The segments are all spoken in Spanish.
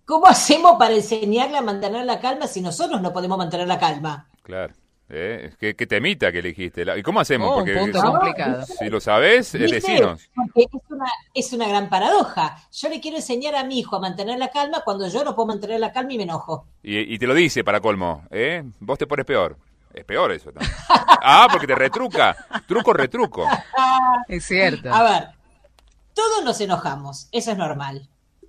¿Cómo hacemos para enseñarle a mantener la calma si nosotros no podemos mantener la calma? Claro. ¿Qué temita que elegiste? ¿Y cómo hacemos? Un Porque punto complicado. si lo sabés, ¿Viste? decinos. Porque es una gran paradoja. Yo le quiero enseñar a mi hijo a mantener la calma cuando yo no puedo mantener la calma y me enojo. Y te lo dice para colmo, ¿eh? Vos te pones peor. Es peor eso también. Porque te retruca. Truco, retruco. Es cierto. A ver, todos nos enojamos, eso es normal.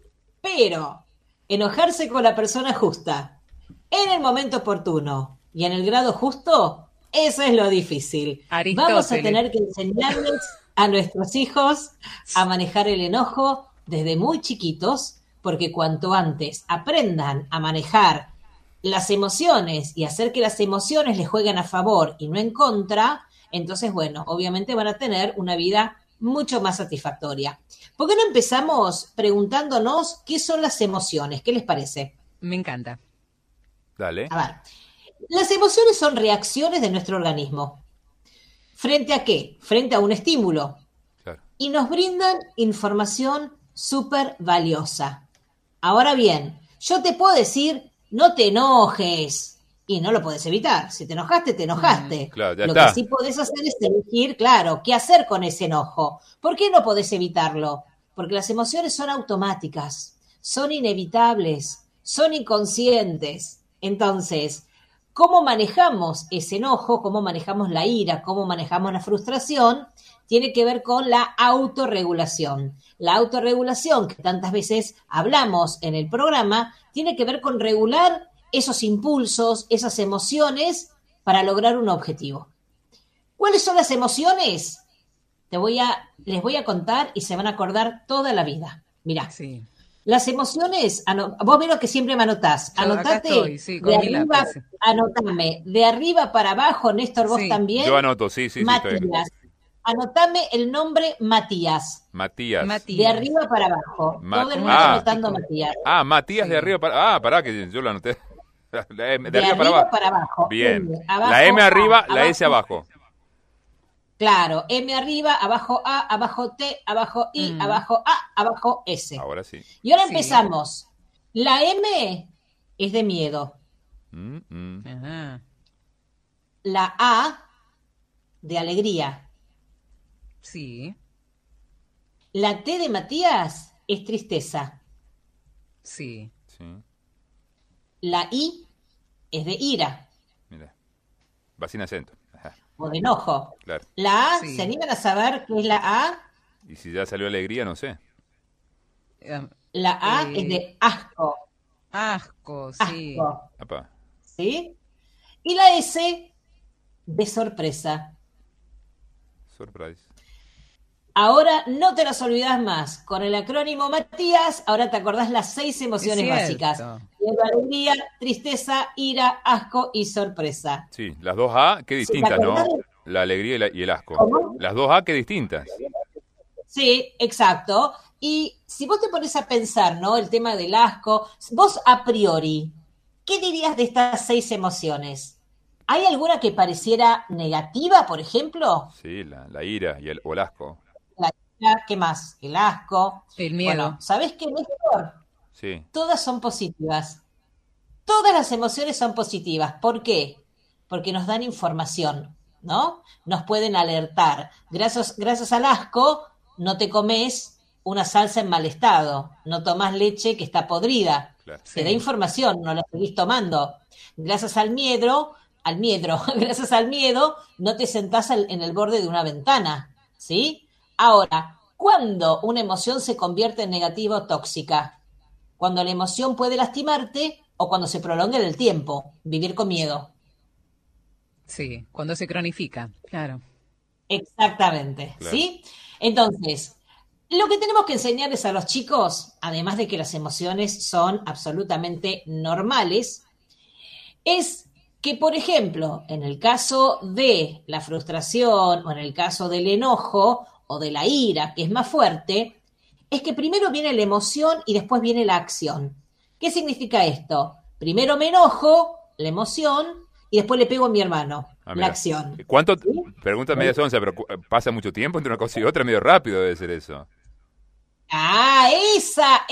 Pero enojarse con la persona justa, en el momento oportuno y en el grado justo, eso es lo difícil. Aristóteles. Vamos a tener que enseñarles a nuestros hijos a manejar el enojo desde muy chiquitos, porque cuanto antes aprendan a manejar las emociones y hacer que las emociones les jueguen a favor y no en contra, entonces, bueno, obviamente van a tener una vida mucho más satisfactoria. ¿Por qué no empezamos preguntándonos qué son las emociones? ¿Qué les parece? Me encanta. Dale. A ver, las emociones son reacciones de nuestro organismo. ¿Frente a qué? Frente a un estímulo. Claro. Y nos brindan información súper valiosa. Ahora bien, yo te puedo decir, no te enojes. Y no lo puedes evitar. Si te enojaste, te enojaste. Claro, ya Lo está. que sí podés hacer es elegir, claro, qué hacer con ese enojo. ¿Por qué no podés evitarlo? Porque las emociones son automáticas, son inevitables, son inconscientes. Entonces, ¿cómo manejamos ese enojo? ¿Cómo manejamos la ira? ¿Cómo manejamos la frustración? Tiene que ver con la autorregulación. La autorregulación, que tantas veces hablamos en el programa, tiene que ver con regular esos impulsos, esas emociones para lograr un objetivo. ¿Cuáles son las emociones? Les voy a contar y se van a acordar toda la vida. Mirá, Sí. las emociones, vos ves lo que siempre me anotás. Yo acá Anotate estoy, sí, con de mi arriba, lápiz. anotame, de arriba para abajo, Néstor, vos Sí. también. Yo anoto, sí, estoy. Matías. Anotame el nombre Matías. Matías. De arriba para abajo. Todo el mundo Ah. anotando Matías. Matías Sí. de arriba para... pará, que yo lo anoté. La M, de De arriba para abajo. abajo. Bien. M, abajo, La M arriba, A, la S abajo. Claro, M arriba, abajo A, abajo T, abajo I, abajo A, abajo S. Ahora sí. Y ahora Sí. empezamos. La M es de miedo. Ajá. La A de alegría. Sí, La T de Matías es tristeza. sí. Sí. La I es de ira Mira. Va sin acento. Ajá. o de enojo. Claro. La A, Sí. ¿se animan a saber qué es la A? Y si ya salió alegría, no sé. La A es de asco. Asco, sí. Asco. Apa. ¿Sí? Y la S de sorpresa. Surprise. Ahora no te las olvidas más. Con el acrónimo Matías, ahora te acordás las 6 emociones Es básicas. cierto. Miedo, alegría, tristeza, ira, asco y sorpresa. Sí, las dos A, qué ¿Sí, distintas, te ¿no? acordás? La alegría y el asco. ¿Cómo? Las dos A, qué distintas. Sí, exacto. Y si vos te pones a pensar, ¿no? El tema del asco, vos a priori, ¿qué dirías de estas 6 emociones? ¿Hay alguna que pareciera negativa, por ejemplo? Sí, la ira o el asco. La ira, ¿qué más? El asco. El miedo. Bueno, ¿sabés qué, Néstor? Sí. Todas son positivas. Todas las emociones son positivas. ¿Por qué? Porque nos dan información, ¿no? Nos pueden alertar. Gracias al asco, no te comes una salsa en mal estado, no tomás leche que está podrida. Claro. Te da información, no la seguís tomando. Gracias gracias al miedo, no te sentás en el borde de una ventana, ¿sí? Ahora, ¿cuándo una emoción se convierte en negativa o tóxica? Cuando la emoción puede lastimarte o cuando se prolonga en el tiempo, vivir con miedo. Sí, cuando se cronifica, claro. Exactamente, Claro. ¿sí? Entonces, lo que tenemos que enseñarles a los chicos, además de que las emociones son absolutamente normales, es que, por ejemplo, en el caso de la frustración o en el caso del enojo o de la ira, que es más fuerte, es que primero viene la emoción y después viene la acción. ¿Qué significa esto? Primero me enojo, la emoción, y después le pego a mi hermano, Ah, la mira. acción. ¿Cuánto? Pregunta media once, pero pasa mucho tiempo entre una cosa y otra, medio rápido debe ser eso. Esa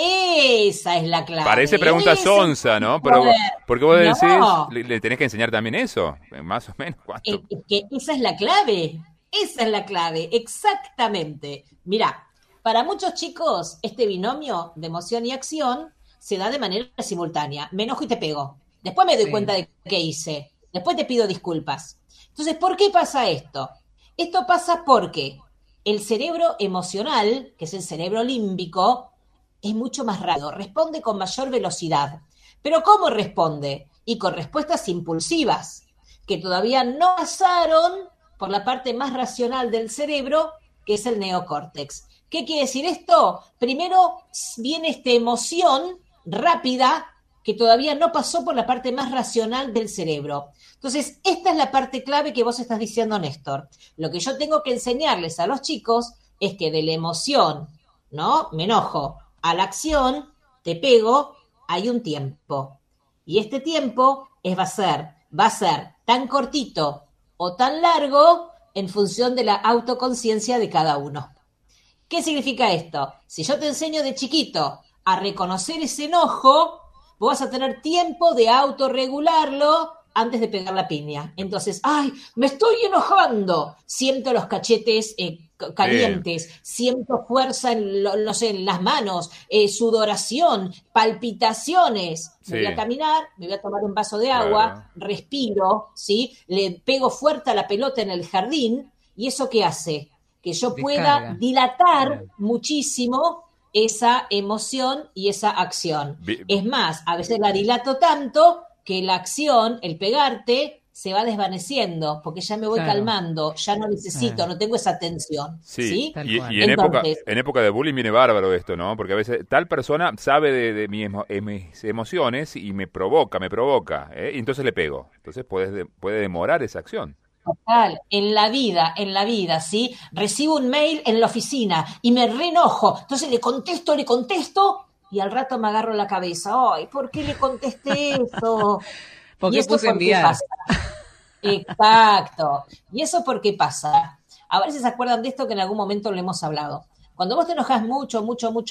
es la clave. Parece pregunta Ese sonsa, ¿no? es Pero poder. porque vos decís, No, le tenés que enseñar también eso, más o menos. ¿Cuánto? es que esa es la clave. Esa es la clave, exactamente. Mirá, para muchos chicos, este binomio de emoción y acción se da de manera simultánea. Me enojo y te pego. Después me doy Sí, cuenta de qué hice. Después te pido disculpas. Entonces, ¿por qué pasa esto? Esto pasa porque el cerebro emocional, que es el cerebro límbico, es mucho más rápido, responde con mayor velocidad. Pero ¿cómo responde? Y con respuestas impulsivas, que todavía no pasaron por la parte más racional del cerebro, que es el neocórtex. ¿Qué quiere decir esto? Primero viene esta emoción rápida que todavía no pasó por la parte más racional del cerebro. Entonces, esta es la parte clave que vos estás diciendo, Néstor. Lo que yo tengo que enseñarles a los chicos es que de la emoción, ¿no? Me enojo, a la acción, te pego, hay un tiempo. Y este tiempo va a ser tan cortito o tan largo en función de la autoconciencia de cada uno. ¿Qué significa esto? Si yo te enseño de chiquito a reconocer ese enojo, vos vas a tener tiempo de autorregularlo antes de pegar la piña. Entonces, ¡ay, me estoy enojando! Siento los cachetes calientes, siento fuerza no sé, en las manos, sudoración, palpitaciones. Sí. Me voy a caminar, me voy a tomar un vaso de agua, Claro. respiro, ¿sí? Le pego fuerte a la pelota en el jardín, ¿y eso qué hace? Que yo pueda descarga. dilatar Bien. muchísimo esa emoción y esa acción. Bi- Es más, a veces la dilato tanto que la acción, el pegarte, se va desvaneciendo, porque ya me voy Claro. calmando, ya no necesito, Claro. no tengo esa tensión, Sí, ¿sí? Tal y, cual. y Entonces, en época de bullying viene bárbaro esto, ¿no? Porque a veces tal persona sabe de mis emociones y me provoca, ¿eh? Y entonces le pego. Entonces puede demorar esa acción. total, en la vida, ¿sí? Recibo un mail en la oficina y me reenojo, entonces le contesto, y al rato me agarro la cabeza. ¡Ay, por qué le contesté eso! ¿Por ¿Y qué esto puse por qué enviar? pasa? Exacto. ¿Y eso por qué pasa? A ver si se acuerdan de esto que en algún momento lo hemos hablado. Cuando vos te enojas mucho,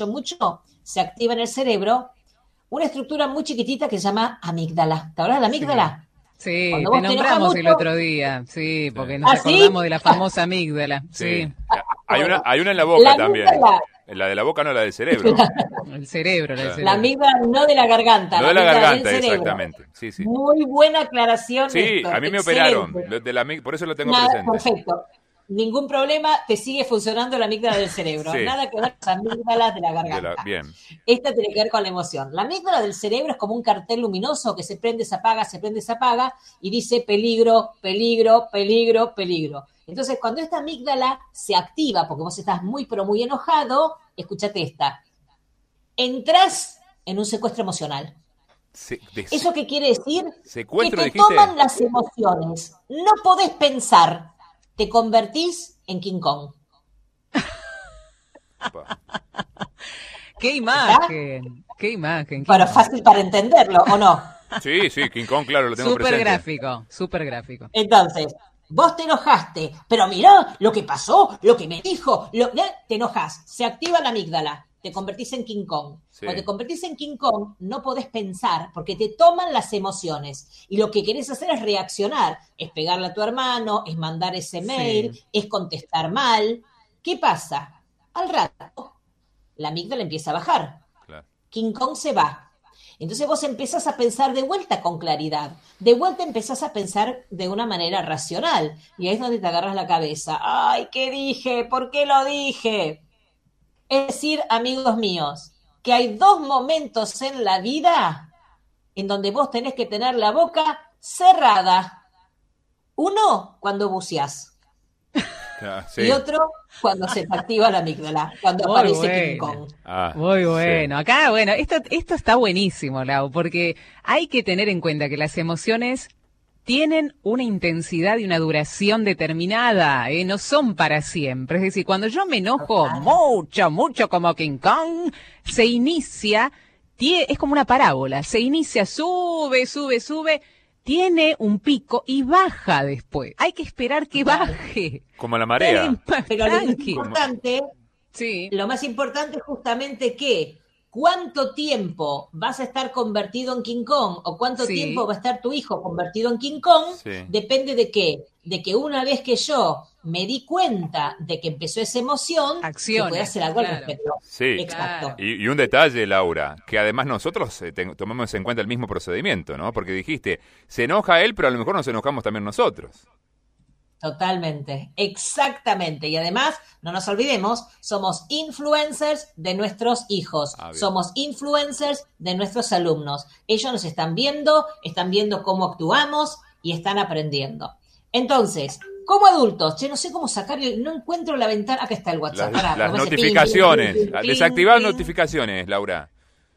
se activa en el cerebro una estructura muy chiquitita que se llama amígdala. ¿Te acuerdas de la Sí. amígdala? Sí, Cuando te vos te enojas nombramos mucho. el otro día, sí, porque Sí. nos ¿Ah, sí? acordamos de la famosa amígdala, Sí. sí, Bueno, Hay una en la boca la también. amígdala, La de la boca no, la del cerebro. el cerebro, el Claro. la cerebro. amígdala no de la garganta, No la de la amígdala del garganta, cerebro. exactamente. Sí, sí. Muy buena aclaración, Sí, Néstor. a mí me operaron. Excelente. Por eso lo tengo Nada, presente. perfecto. Ningún problema, te sigue funcionando la amígdala del cerebro. Sí. Nada que ver con las amígdalas de la garganta. Bien. Esta tiene que ver con la emoción. La amígdala del cerebro es como un cartel luminoso que se prende, se apaga y dice peligro, peligro, peligro, peligro. Entonces, cuando esta amígdala se activa, porque vos estás muy, pero muy enojado, escúchate esta. Entrás en un secuestro emocional. ¿Eso qué quiere decir? Secuestro, que te dijiste. toman las emociones. No podés pensar. Te convertís en King Kong. Opa. ¡Qué imagen! ¡Qué imagen! qué Pero imagen. fácil para entenderlo, ¿o no? Sí, King Kong, claro, lo tengo Súper presente. gráfico, súper gráfico. Entonces, vos te enojaste, pero mirá lo que pasó, lo que me dijo, te enojas, se activa la amígdala, te convertís en King Kong. Sí. Cuando te convertís en King Kong, no podés pensar, porque te toman las emociones. Y lo que querés hacer es reaccionar, es pegarle a tu hermano, es mandar ese mail, Sí. es contestar mal. ¿Qué pasa? Al rato, la amígdala empieza a bajar. Claro. King Kong se va. Entonces vos empezás a pensar de vuelta con claridad. De vuelta empezás a pensar de una manera racional. Y ahí es donde te agarras la cabeza. ¡Ay, qué dije! ¿Por qué lo dije? Es decir, amigos míos, que hay dos momentos en la vida en donde vos tenés que tener la boca cerrada. Uno, cuando buceás. Sí. Y otro, cuando se te activa la amígdala. Cuando Muy aparece King bueno. Kong. Ah, Muy sí. bueno. Acá, bueno, esto está buenísimo, Lau, porque hay que tener en cuenta que las emociones tienen una intensidad y una duración determinada, ¿eh? No son para siempre. Es decir, cuando yo me enojo mucho como King Kong, se inicia, es como una parábola, se inicia, sube, tiene un pico y baja después. Hay que esperar que baje. Como la marea. Pero lo Tranqui. importante Sí. Lo más importante es justamente que cuánto tiempo vas a estar convertido en King Kong o cuánto Sí. tiempo va a estar tu hijo convertido en King Kong, Sí. depende de qué. De que una vez que yo me di cuenta de que empezó esa emoción, Acciones, que pueda hacer algo claro. al respecto. Sí. Exacto. Claro. Y un detalle, Laura, que además nosotros tomamos en cuenta el mismo procedimiento, ¿no? Porque dijiste, se enoja él, pero a lo mejor nos enojamos también nosotros. Totalmente, exactamente. Y además, no nos olvidemos, somos influencers de nuestros hijos, Ah, bien. somos influencers de nuestros alumnos. Ellos nos están viendo cómo actuamos y están aprendiendo. Entonces, como adultos, no sé cómo sacar, no encuentro la ventana, acá está el WhatsApp. Las notificaciones, desactivar notificaciones. notificaciones, Laura.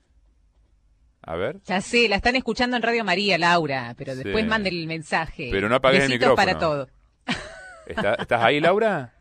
A ver. Ya sé, la están escuchando en Radio María, Laura, pero Sí. después manden el mensaje. Pero no apagues el Besitos micrófono. para todo. ¿Estás ahí, Laura?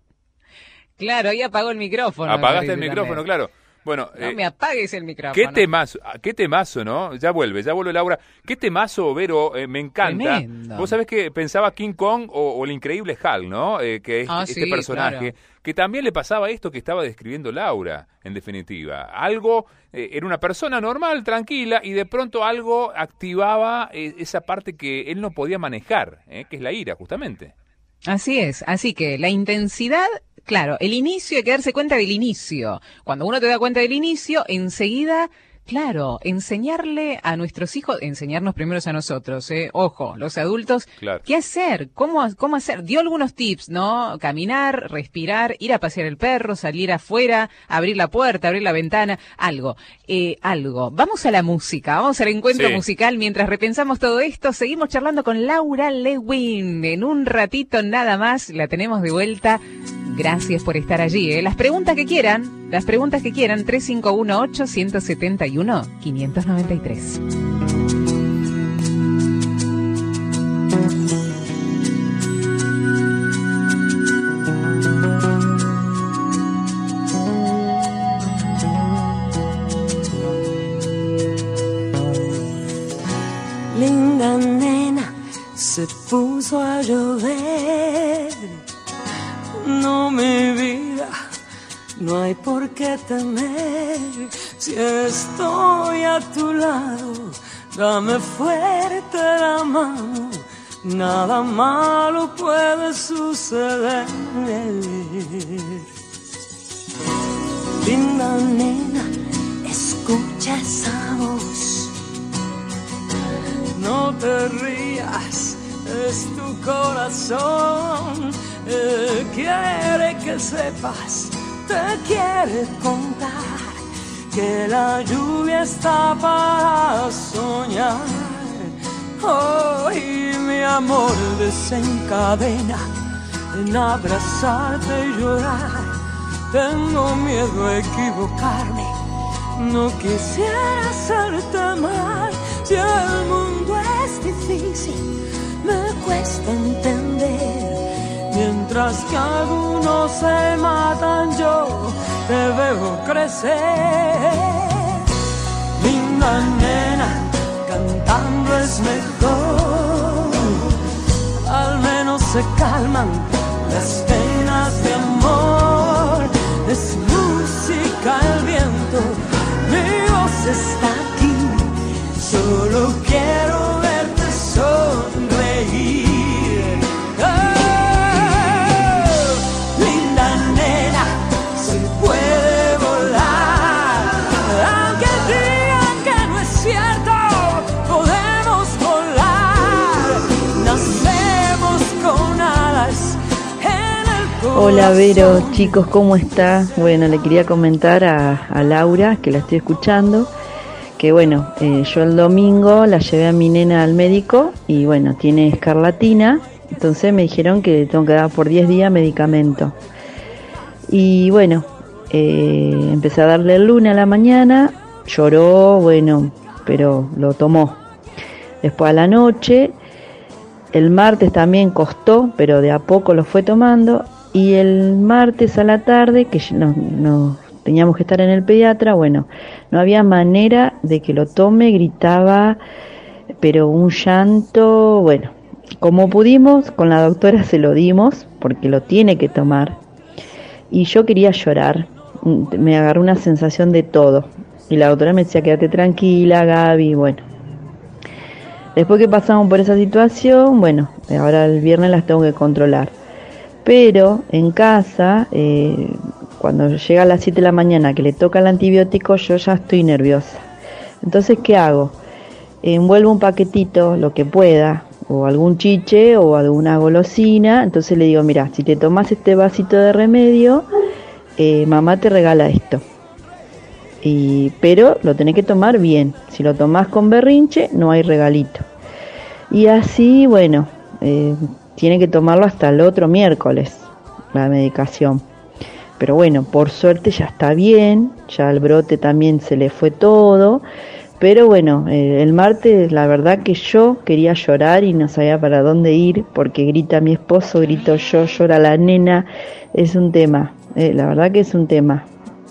Claro, ahí apagó el micrófono. Apagaste el me parece micrófono, también. claro. Bueno, No me apagues el micrófono. qué temazo, ¿no? Ya vuelve Laura. Qué temazo, Vero, me encanta. Tremendo. Vos sabés que pensaba King Kong o el increíble Hulk, ¿no? Que es este Sí, personaje, claro. que también le pasaba esto que estaba describiendo Laura, en definitiva. Algo, era una persona normal, tranquila, y de pronto algo activaba esa parte que él no podía manejar, que es la ira, justamente. Así es, así que la intensidad, claro, el inicio, hay que darse cuenta del inicio. Cuando uno te da cuenta del inicio, enseguida, claro, enseñarle a nuestros hijos, enseñarnos primero a nosotros, ojo, los adultos, Claro. ¿qué hacer? ¿Cómo hacer? Dio algunos tips, ¿no? Caminar, respirar, ir a pasear el perro, salir afuera, abrir la puerta, abrir la ventana, algo. Vamos a la música, vamos al encuentro Sí. musical. Mientras repensamos todo esto, seguimos charlando con Laura Lewin. En un ratito nada más la tenemos de vuelta. Gracias por estar allí. Las preguntas que quieran, 351-871-593. Linda nena, se puso a llover. No, mi vida, no hay por qué temer. Si estoy a tu lado, dame fuerte la mano. Nada malo puede suceder. Linda nena, escucha esa voz. No te rías, es tu corazón. Quiere que sepas, te quiere contar que la lluvia está para soñar. Hoy mi amor desencadena en abrazarte y llorar. Tengo miedo a equivocarme, no quisiera hacerte mal. Si el mundo es difícil, me cuesta entender. Mientras que algunos se matan, yo te veo crecer. Linda nena, cantando es mejor. Al menos se calman las penas de amor. Es música el viento, mi voz está aquí. Solo quiero verte sonreír. Linda nena, se puede volar. Aunque digan que no es cierto, podemos volar. Nacemos con alas en el corazón. Hola Vero, chicos, ¿cómo está? Bueno, le quería comentar a Laura, que la estoy escuchando, que bueno, yo el domingo la llevé a mi nena al médico y bueno, tiene escarlatina, entonces me dijeron que le tengo que dar por 10 días medicamento. Y bueno, empecé a darle el lunes a la mañana, lloró, bueno, pero lo tomó. Después a la noche, el martes también costó, pero de a poco lo fue tomando. Y el martes a la tarde, que no teníamos que estar en el pediatra, bueno, no había manera de que lo tome, gritaba, pero un llanto, bueno, como pudimos, con la doctora se lo dimos, porque lo tiene que tomar. y yo quería llorar. Me agarró una sensación de todo. Y la doctora me decía, quédate tranquila, Gaby, bueno. Después que pasamos por esa situación, bueno, ahora el viernes las tengo que controlar. Pero en casa, cuando llega a las 7 de la mañana que le toca el antibiótico, yo ya estoy nerviosa. Entonces, ¿qué hago? Envuelvo un paquetito, lo que pueda, o algún chiche o alguna golosina. Entonces le digo, mira, si te tomas este vasito de remedio, mamá te regala esto. Pero lo tenés que tomar bien. Si lo tomás con berrinche, no hay regalito. Y así, bueno, tiene que tomarlo hasta el otro miércoles, la medicación. Pero bueno, por suerte ya está bien, ya el brote también se le fue todo. Pero bueno, el martes la verdad que yo quería llorar y no sabía para dónde ir, porque grita mi esposo, grito yo, llora la nena. Es un tema, la verdad que es un tema.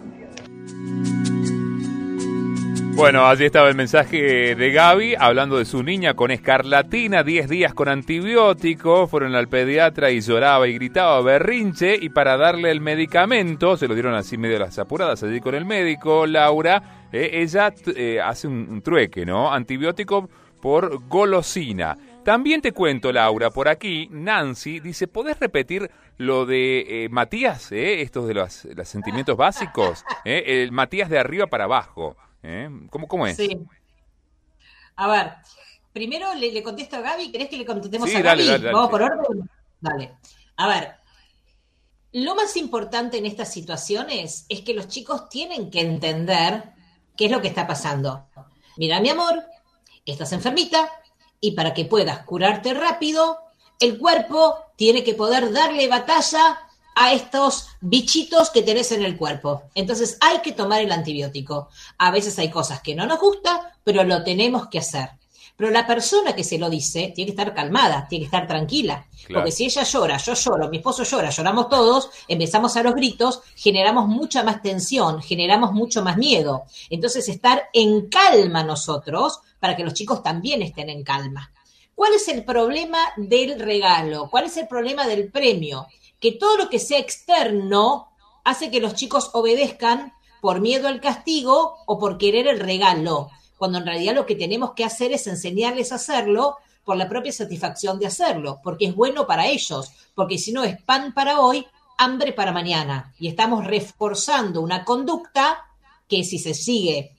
Bueno, allí estaba el mensaje de Gaby hablando de su niña con escarlatina, 10 días con antibiótico. Fueron al pediatra y lloraba y gritaba berrinche, y para darle el medicamento, se lo dieron así medio a las apuradas allí con el médico, Laura, ella hace un trueque, ¿no? Antibiótico por golosina. También te cuento, Laura, por aquí, Nancy dice, ¿podés repetir lo de Matías, estos de los sentimientos básicos? El Matías de arriba para abajo. ¿Cómo es? Sí. A ver, primero le contesto a Gaby. ¿Querés que le contestemos sí, a Gaby? Dale, ¿Vamos por orden? Dale. A ver, lo más importante en estas situaciones es que los chicos tienen que entender qué es lo que está pasando. Mira, mi amor, estás enfermita y para que puedas curarte rápido, el cuerpo tiene que poder darle batalla a estos bichitos que tenés en el cuerpo. Entonces hay que tomar el antibiótico. A veces hay cosas que no nos gustan, pero lo tenemos que hacer. Pero la persona que se lo dice tiene que estar calmada, tiene que estar tranquila. Claro. Porque si ella llora, yo lloro, mi esposo llora, lloramos todos, empezamos a los gritos, generamos mucha más tensión, generamos mucho más miedo. Entonces estar en calma nosotros, para que los chicos también estén en calma. ¿Cuál es el problema del regalo? ¿Cuál es el problema del premio? Que todo lo que sea externo hace que los chicos obedezcan por miedo al castigo o por querer el regalo, cuando en realidad lo que tenemos que hacer es enseñarles a hacerlo por la propia satisfacción de hacerlo, porque es bueno para ellos, porque si no es pan para hoy, hambre para mañana, y estamos reforzando una conducta que si se sigue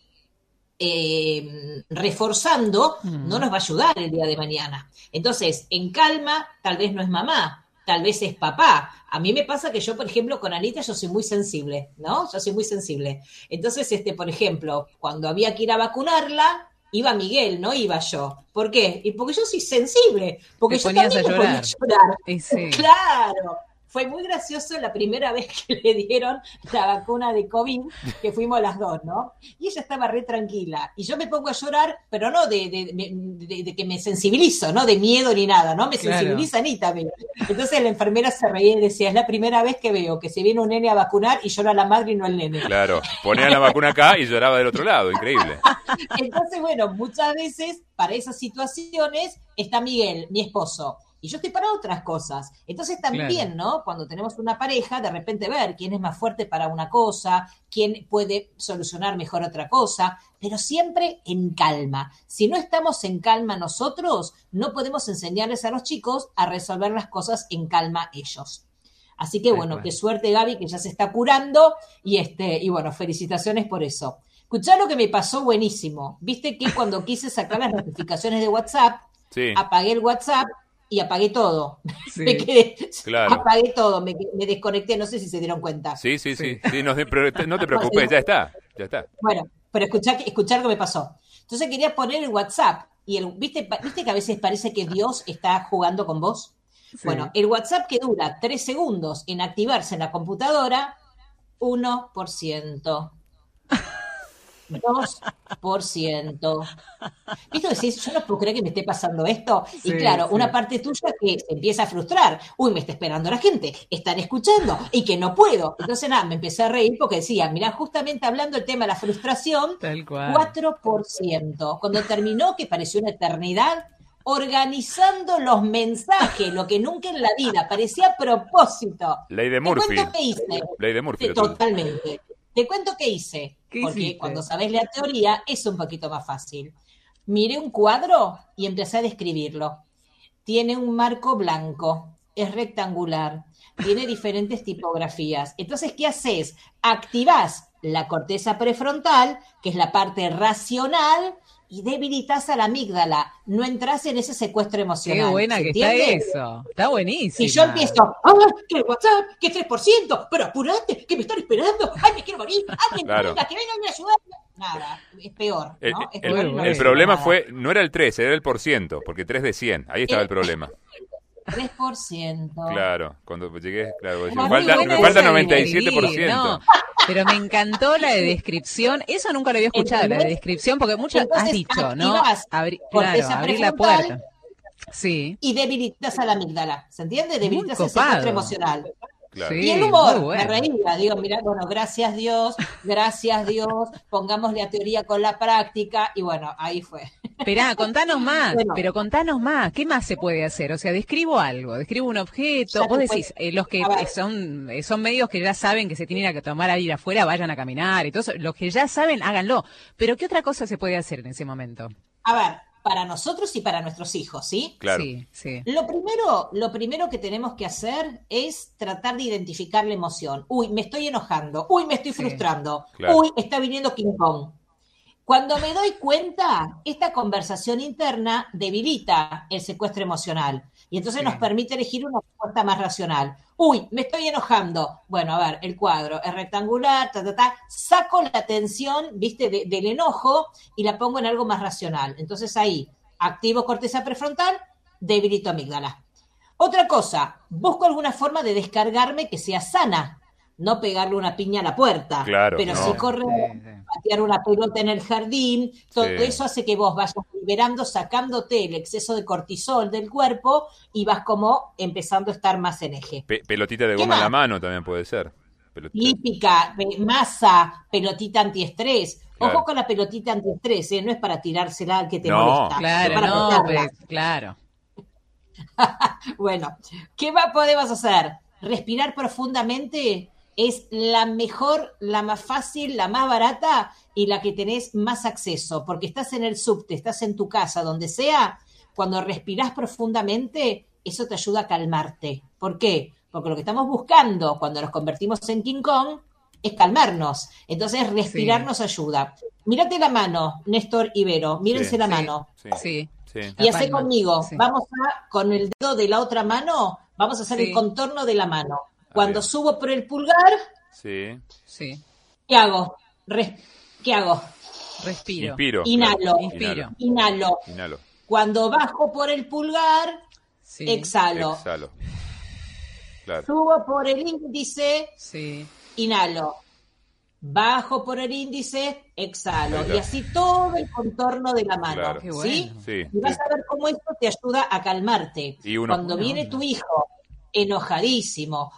reforzando, no nos va a ayudar el día de mañana. Entonces, en calma, tal vez no es mamá, tal vez es papá. A mí me pasa que yo, por ejemplo, con Anita yo soy muy sensible, ¿no? Yo soy muy sensible. Entonces, por ejemplo, cuando había que ir a vacunarla, iba Miguel, no iba yo. ¿Por qué? Y porque yo soy sensible. Porque yo también me ponía a llorar. Sí. Claro. Fue muy gracioso la primera vez que le dieron la vacuna de COVID, que fuimos las dos, ¿no? Y ella estaba re tranquila. Y yo me pongo a llorar, pero no de que me sensibilizo, no de miedo ni nada, ¿no? Me sensibiliza Anita. Entonces la enfermera se reía y decía, es la primera vez que veo que se viene un nene a vacunar y llora la madre y no el nene. Claro, ponía la vacuna acá y lloraba del otro lado, increíble. Entonces, bueno, muchas veces para esas situaciones está Miguel, mi esposo. Y yo estoy para otras cosas. Entonces también, ¿no? Cuando tenemos una pareja, de repente ver quién es más fuerte para una cosa, quién puede solucionar mejor otra cosa, pero siempre en calma. Si no estamos en calma nosotros, no podemos enseñarles a los chicos a resolver las cosas en calma ellos. Así que bueno, qué suerte Gaby, que ya se está curando, y bueno, felicitaciones por eso. Escuchá lo que me pasó buenísimo. Viste que cuando quise sacar las notificaciones de WhatsApp, apagué el WhatsApp, y apagué todo. Sí, me quedé, apagué todo, me desconecté, no sé si se dieron cuenta. Sí, no te preocupes, ya está. Bueno, pero escuchar lo que me pasó. Entonces quería poner el WhatsApp, y ¿viste que a veces parece que Dios está jugando con vos? Sí. Bueno, el WhatsApp que dura 3 segundos en activarse en la computadora, 1%. 2%. ¿Viste? Decís, yo no puedo creer que me esté pasando esto. Sí, y claro, una parte tuya que se empieza a frustrar. Uy, me está esperando la gente. Están escuchando y que no puedo. Entonces, me empecé a reír porque decía, mirá, justamente hablando del tema de la frustración, 4%. Cuando terminó, que pareció una eternidad, organizando los mensajes, lo que nunca en la vida, parecía a propósito. Ley de Te Murphy. cuento qué hice. Ley de Murphy. Totalmente. Te cuento qué hice. ¿Qué Porque hiciste? cuando sabes la teoría es un poquito más fácil. Miré un cuadro y empecé a describirlo. Tiene un marco blanco, es rectangular, tiene diferentes tipografías. Entonces, ¿qué haces? Activás la corteza prefrontal, que es la parte racional, y debilitas a la amígdala. No entras en ese secuestro emocional. Qué buena ¿Se que entiende? está eso. Está buenísimo. Y yo empiezo, que WhatsApp, que 3%, pero apurate, que me están esperando, ay, me quiero morir, alguien Claro. venga, que venga a ayudar. Nada, es peor, ¿no? Es peor y no El sirve problema nada. fue, no era el 3, era el %, porque 3 de 100. Ahí estaba el problema. 3%. Claro, cuando llegué, claro, Muy me buena falta esa de 97%. No, pero me encantó la de descripción. Eso nunca lo había escuchado, la de ¿Entendés? descripción, porque muchas has Entonces, dicho, ¿no? activás Claro, corteza abrir la prefrontal puerta. Sí. y debilitas a la amígdala, ¿se entiende? Debilitas el copado. secuestro emocional. Claro. Sí, Y el humor, muy bueno. me reía, digo, mira, bueno, gracias Dios, pongamos la teoría con la práctica, y bueno, ahí fue. Esperá, contanos más, Bueno. pero contanos más. ¿Qué más se puede hacer? O sea, describo algo, describo un objeto. Ya Vos te decís, los que A ver. son medios que ya saben que se tienen que tomar a ir afuera, vayan a caminar y todo eso. Los que ya saben, háganlo. Pero ¿qué otra cosa se puede hacer en ese momento? A ver, para nosotros y para nuestros hijos, ¿sí? Claro. Sí, sí. Lo primero que tenemos que hacer es tratar de identificar la emoción. Uy, me estoy enojando. Uy, me estoy Sí, frustrando. claro. Uy, está viniendo King Kong. Cuando me doy cuenta, esta conversación interna debilita el secuestro emocional y entonces Sí. nos permite elegir una respuesta más racional. Uy, me estoy enojando. Bueno, a ver, el cuadro es rectangular, saco la tensión, viste, del enojo y la pongo en algo más racional. Entonces ahí activo corteza prefrontal, debilito amígdala. Otra cosa, busco alguna forma de descargarme que sea sana. No pegarle una piña a la puerta, Claro, pero no. sí correr, Sí, sí. patear una pelota en el jardín, todo Sí. eso hace que vos vayas liberando, sacándote el exceso de cortisol del cuerpo y vas como empezando a estar más en eje. Pelotita de ¿Qué goma en la más? mano también puede ser. Pelotita. Hípica, masa, pelotita antiestrés. Claro. Ojo con la pelotita antiestrés, ¿eh? No es para tirársela al que te No, molesta. Claro, es para no, pegarla. pero, claro. Bueno, ¿qué más podemos hacer? Respirar profundamente es la mejor, la más fácil, la más barata y la que tenés más acceso, porque estás en el subte, estás en tu casa, donde sea, cuando respirás profundamente, eso te ayuda a calmarte. ¿Por qué? Porque lo que estamos buscando cuando nos convertimos en King Kong es calmarnos. Entonces, respirar Sí. nos ayuda. Mírate la mano, Néstor Ibero, mírense Sí, la sí. mano. Sí. Sí. Sí. Y La hacé palma, conmigo, sí. vamos a, con el dedo de la otra mano, vamos a hacer Sí. el contorno de la mano. Cuando bien. subo por el pulgar, Sí. Sí. ¿qué hago? ¿Qué hago? Respiro. Inspiro. Inhalo. claro. Inspiro. Inhalo. Inhalo. Cuando bajo por el pulgar, Sí. exhalo. Exhalo. Claro. Subo por el índice, Sí. inhalo. Bajo por el índice, exhalo. Ahí está. Y así todo el contorno de la mano. Claro. Qué ¿Sí? bueno. Sí. Y vas a ver cómo esto te ayuda a calmarte. Y uno- Cuando Buena viene onda. tu hijo enojadísimo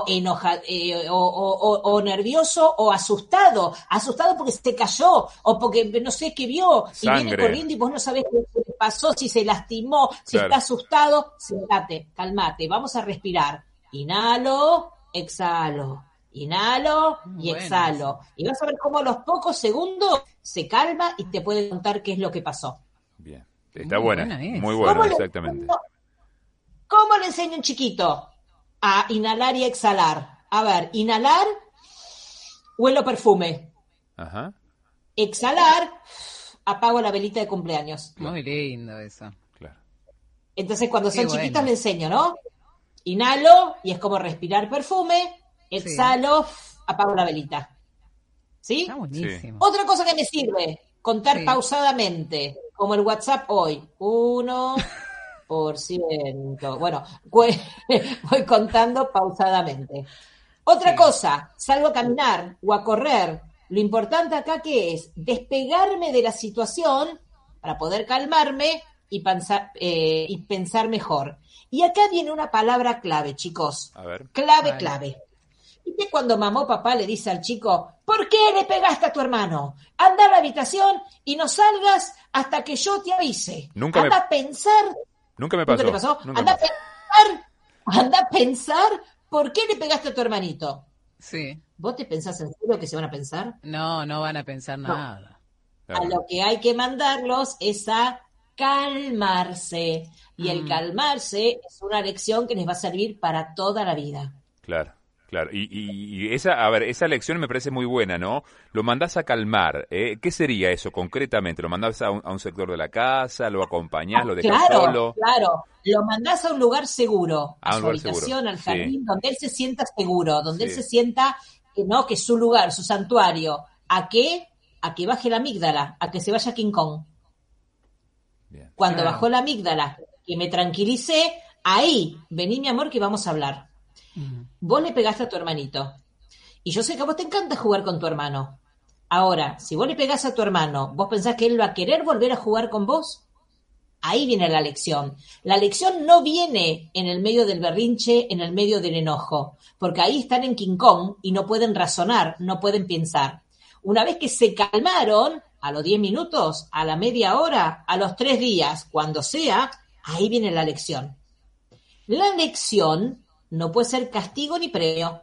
o nervioso o asustado porque se cayó o porque no sé qué vio y viene Sangre. corriendo y vos no sabés qué le pasó, si se lastimó, si Claro. está asustado, sentate, calmate, vamos a respirar. Inhalo, exhalo. Inhalo y Bueno. exhalo. Y vas a ver cómo a los pocos segundos se calma y te puede contar qué es lo que pasó. Bien. Está Muy buena. buena esa. Muy ¿Cómo buena, le exactamente. enseño- ¿Cómo le enseño a un chiquito? A inhalar y exhalar. A ver, inhalar, huelo perfume. Ajá. Exhalar, apago la velita de cumpleaños. Muy lindo eso. Claro. Entonces, cuando Qué son bueno. chiquitos le enseño, ¿no? Inhalo y es como respirar perfume. Exhalo, apago la velita. ¿Sí? Está buenísimo. Otra cosa que me sirve, contar Sí. pausadamente, como el WhatsApp hoy. 1%. Bueno, voy contando pausadamente. Otra Sí. cosa, salgo a caminar o a correr. Lo importante acá que es despegarme de la situación para poder calmarme y pensar mejor. Y acá viene una palabra clave, chicos. A ver. Clave, Vale. clave. ¿Viste cuando mamá o papá le dice al chico, ¿por qué le pegaste a tu hermano? Anda a la habitación y no salgas hasta que yo te avise. Nunca Anda a pensar. Nunca me pasó. ¿Nunca te pasó? Nunca Anda me a pensar. Anda a pensar por qué le pegaste a tu hermanito. Sí. ¿Vos te pensás en serio que se van a pensar? No, no van a pensar No. nada. Claro. A lo que hay que mandarlos es a calmarse. Y el calmarse es una lección que les va a servir para toda la vida. Claro, claro. Y esa, a ver, esa lección me parece muy buena, ¿no? Lo mandás a calmar. ¿Qué sería eso concretamente? ¿Lo mandás a un sector de la casa? ¿Lo acompañás? ¿Lo dejas Claro, solo? claro. Lo mandás a un lugar seguro, A a un su lugar habitación, seguro, al sí. jardín, donde él se sienta seguro, donde él Sí. se sienta que no, que es su lugar, su santuario. ¿A qué? A que baje la amígdala, a que se vaya King Kong. Bien. Cuando Claro. bajó la amígdala, que me tranquilicé, ahí, vení mi amor que vamos a hablar. Vos le pegaste a tu hermanito. Y yo sé que a vos te encanta jugar con tu hermano. Ahora, si vos le pegás a tu hermano, ¿vos pensás que él va a querer volver a jugar con vos? Ahí viene la lección. La lección no viene en el medio del berrinche, en el medio del enojo, porque ahí están en King Kong y no pueden razonar, no pueden pensar. Una vez que se calmaron, a los 10 minutos, a la media hora, a los 3 días, cuando sea, ahí viene la lección. La lección no puede ser castigo ni premio.